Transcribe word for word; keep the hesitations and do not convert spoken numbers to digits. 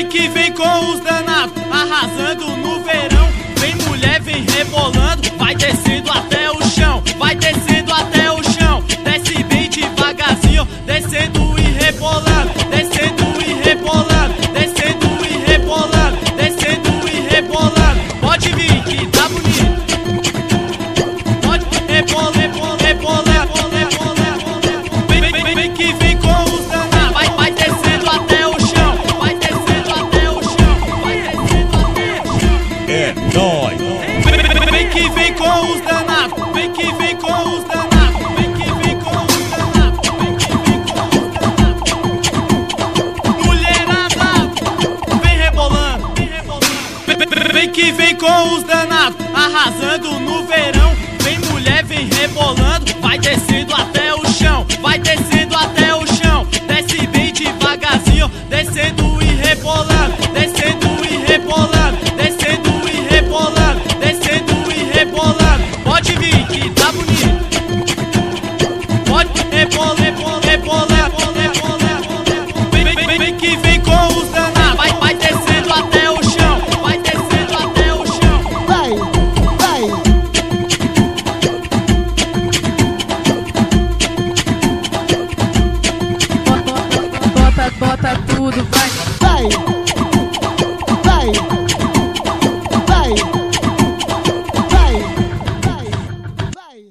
Vem que vem com os danados, arrasando no verão. Vem mulher, vem rebolando, vai descendo até o chão. Vai descendo até o chão, desce bem devagarzinho. Descendo e rebolando, descendo e rebolando, descendo e rebolando, descendo e rebolando. Pode vir que tá bonito. Pode rebolar, rebolar, rebolar, rebolar, rebolar. Vem, vem, vem, vem que vem com os danados, vai, vai descendo até o chão. Vai descendo até o chão, vai descendo até o chão. É nóis. Vem que vem com os danados, vem que vem com os danados, vem que vem com os danados, vem que vem com os danados. Mulherada, vem rebolando, vem rebolando. Vem que vem com os danados, arrasando no verão. Vem mulher, vem rebolando, vai descendo até o